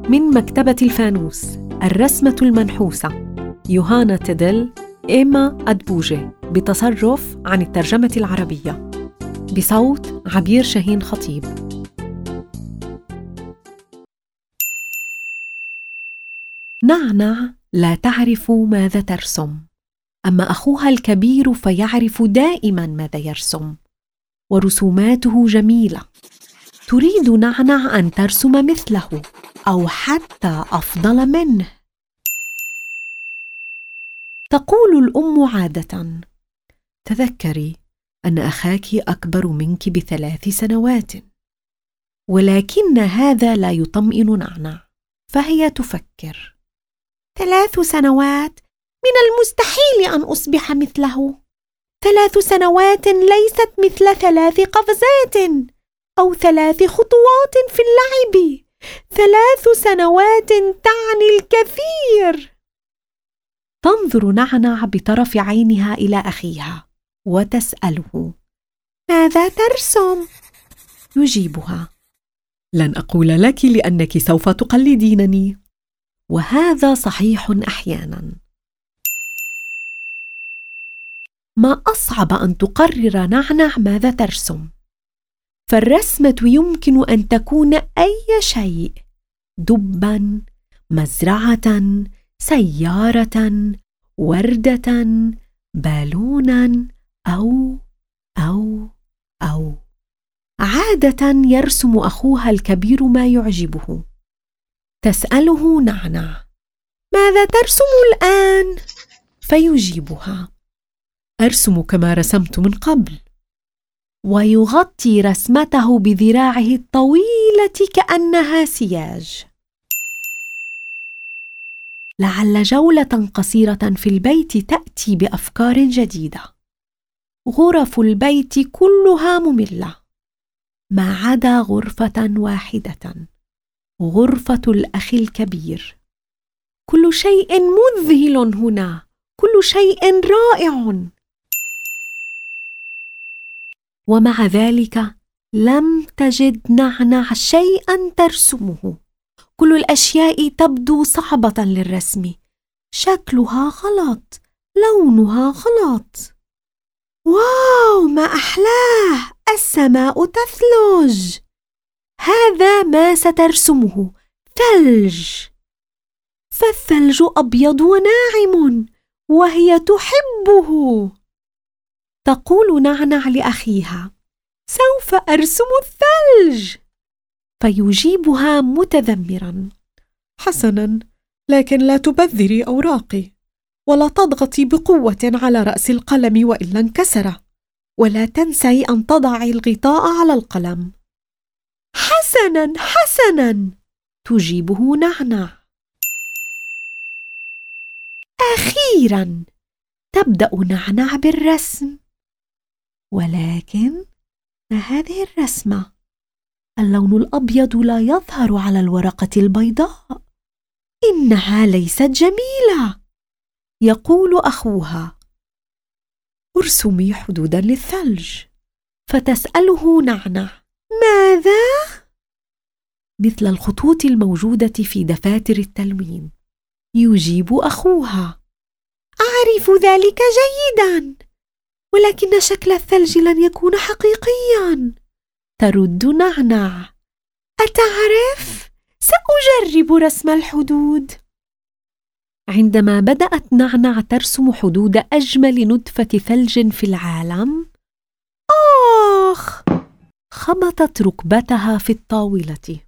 من مكتبة الفانوس، الرسمة المنحوسة، يوهانا تيدل، إيما أدبوجة، بتصرف عن الترجمة العربية، بصوت عبير شاهين خطيب. نعنع لا تعرف ماذا ترسم، أما أخوها الكبير فيعرف دائماً ماذا يرسم، ورسوماته جميلة. تريد نعنع أن ترسم مثله أو حتى أفضل منه. تقول الأم عادة: تذكري أن أخاك أكبر منك ب3 سنوات. ولكن هذا لا يطمئن نعنع، فهي تفكر: 3 سنوات؟ من المستحيل أن أصبح مثله. 3 سنوات ليست مثل 3 قفزات أو 3 خطوات في اللعب. 3 سنوات تعني الكثير. تنظر نعنع بطرف عينها إلى أخيها وتسأله: ماذا ترسم؟ يجيبها: لن أقول لك لأنك سوف تقلدينني. وهذا صحيح أحياناً. ما أصعب أن تقرر نعنع ماذا ترسم، فالرسمة يمكن أن تكون أي شيء: دباً، مزرعة، سيارة، وردة، بالوناً، أو عادة يرسم أخوها الكبير ما يعجبه. تسأله نعنع: ماذا ترسم الآن؟ فيجيبها: أرسم كما رسمت من قبل. ويغطي رسمته بذراعه الطويلة كأنها سياج. لعل جولة قصيرة في البيت تأتي بأفكار جديدة. غرف البيت كلها مملة ما عدا غرفة واحدة، غرفة الأخ الكبير. كل شيء مذهل هنا، كل شيء رائع. ومع ذلك لم تجد نعنع شيئاً ترسمه. كل الأشياء تبدو صعبة للرسم، شكلها غلط، لونها غلط. واو، ما أحلاه! السماء تثلج. هذا ما سترسمه: ثلج. فالثلج أبيض وناعم وهي تحبه. تقول نعنع لأخيها: سوف أرسم الثلج. فيجيبها متذمراً: حسناً، لكن لا تبذري أوراقي، ولا تضغطي بقوة على رأس القلم وإلا انكسر، ولا تنسي أن تضعي الغطاء على القلم. حسناً حسناً، تجيبه نعنع. أخيراً تبدأ نعنع بالرسم. ولكن ما هذه الرسمة؟ اللون الأبيض لا يظهر على الورقة البيضاء. إنها ليست جميلة. يقول أخوها: ارسمي حدوداً للثلج. فتسأله نعنع: ماذا؟ مثل الخطوط الموجودة في دفاتر التلوين. يجيب أخوها: أعرف ذلك جيداً، ولكن شكل الثلج لن يكون حقيقياً. ترد نعنع: أتعرف؟ سأجرب رسم الحدود. عندما بدأت نعنع ترسم حدود أجمل نتفة ثلج في العالم، آخ! خبطت ركبتها في الطاولة.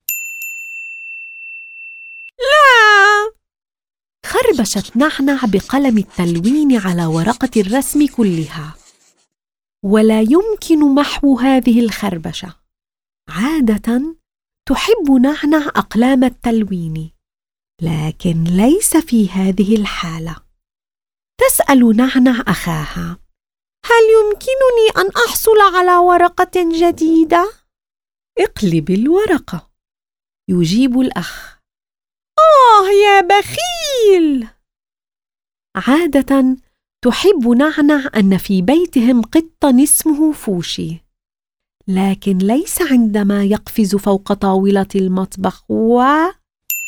لا! خربشت نعنع بقلم التلوين على ورقة الرسم كلها، ولا يمكن محو هذه الخربشة. عادة تحب نعنع أقلام التلوين، لكن ليس في هذه الحالة. تسأل نعنع أخاها: هل يمكنني أن أحصل على ورقة جديدة؟ اقلب الورقة. يجيب الأخ: يا بخيل! عادة تحب نعنع أن في بيتهم قطا اسمه فوشي، لكن ليس عندما يقفز فوق طاولة المطبخ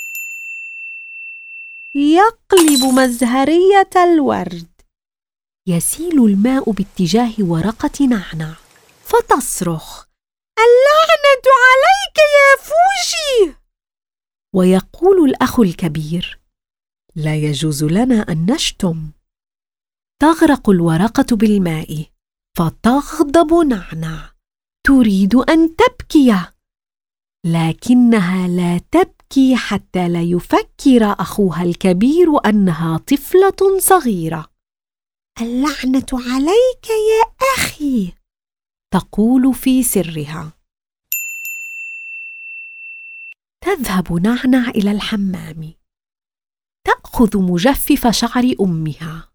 يقلب مزهرية الورد. يسيل الماء باتجاه ورقة نعنع فتصرخ: اللعنة عليك يا فوشي! ويقول الأخ الكبير: لا يجوز لنا أن نشتم. تغرق الورقة بالماء فتغضب نعنع، تريد أن تبكي، لكنها لا تبكي حتى لا يفكر أخوها الكبير أنها طفلة صغيرة. اللعنة عليك يا أخي، تقول في سرها. تذهب نعنع إلى الحمام، تأخذ مجفف شعر أمها.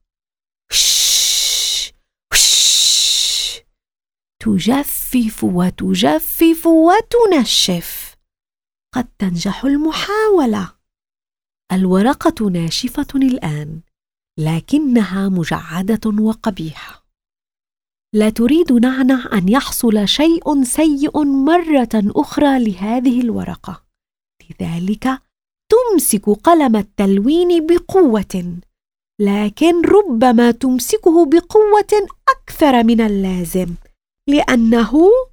تجفف وتجفف وتنشف. قد تنجح المحاولة. الورقة ناشفة الآن، لكنها مجعدة وقبيحة. لا تريد نعنع أن يحصل شيء سيء مرة أخرى لهذه الورقة، لذلك تمسك قلم التلوين بقوة، لكن ربما تمسكه بقوة أكثر من اللازم، لأنه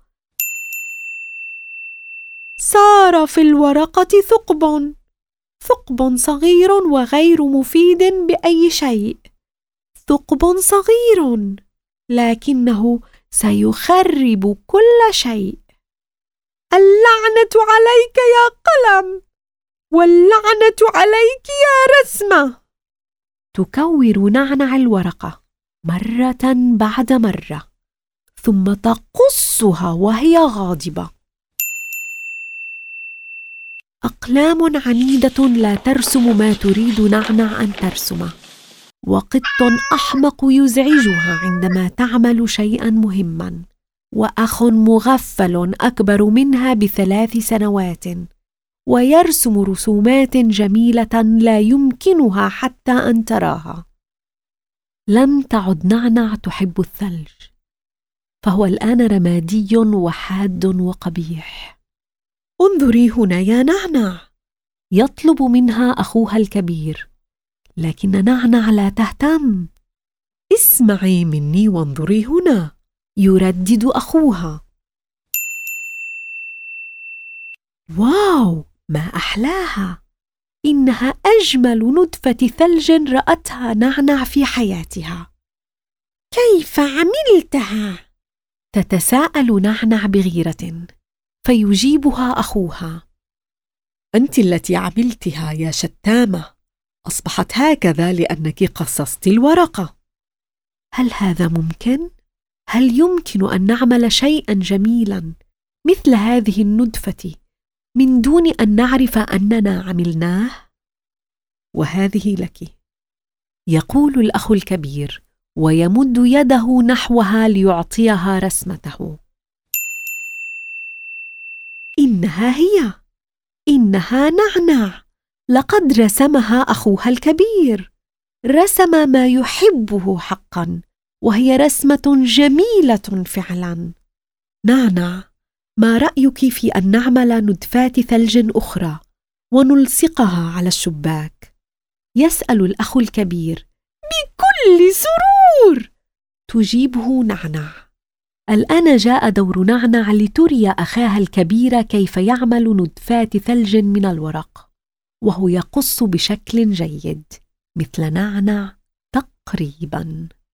صار في الورقة ثقب صغير وغير مفيد بأي شيء. ثقب صغير، لكنه سيخرب كل شيء. اللعنة عليك يا قلم، واللعنة عليك يا رسمة. تكور نعنع الورقة مرة بعد مرة، ثم تقصها وهي غاضبة. أقلام عنيدة لا ترسم ما تريد نعنع أن ترسمه، وقط أحمق يزعجها عندما تعمل شيئا مهما، وأخ مغفل أكبر منها ب3 سنوات ويرسم رسومات جميلة لا يمكنها حتى أن تراها. لم تعد نعنع تحب الثلج، فهو الآن رمادي وحاد وقبيح. انظري هنا يا نعنع، يطلب منها أخوها الكبير، لكن نعنع لا تهتم. اسمعي مني وانظري هنا، يردد أخوها. واو، ما أحلاها! إنها أجمل ندفة ثلج رأتها نعنع في حياتها. كيف عملتها؟ تتساءل نعنع بغيرة، فيجيبها أخوها: أنت التي عملتها يا شتامة، أصبحت هكذا لأنك قصصت الورقة. هل هذا ممكن؟ هل يمكن أن نعمل شيئا جميلا مثل هذه الندفة من دون أن نعرف أننا عملناه؟ وهذه لك، يقول الأخ الكبير ويمد يده نحوها ليعطيها رسمته. إنها هي، إنها نعنع، لقد رسمها أخوها الكبير. رسم ما يحبه حقا، وهي رسمة جميلة فعلا. نعنع، ما رأيك في أن نعمل ندفات ثلج أخرى ونلصقها على الشباك؟ يسأل الأخ الكبير. بكل سرور، تجيبه نعنع. الآن جاء دور نعنع لتري أخاها الكبير كيف يعمل ندفات ثلج من الورق، وهو يقص بشكل جيد مثل نعنع تقريباً.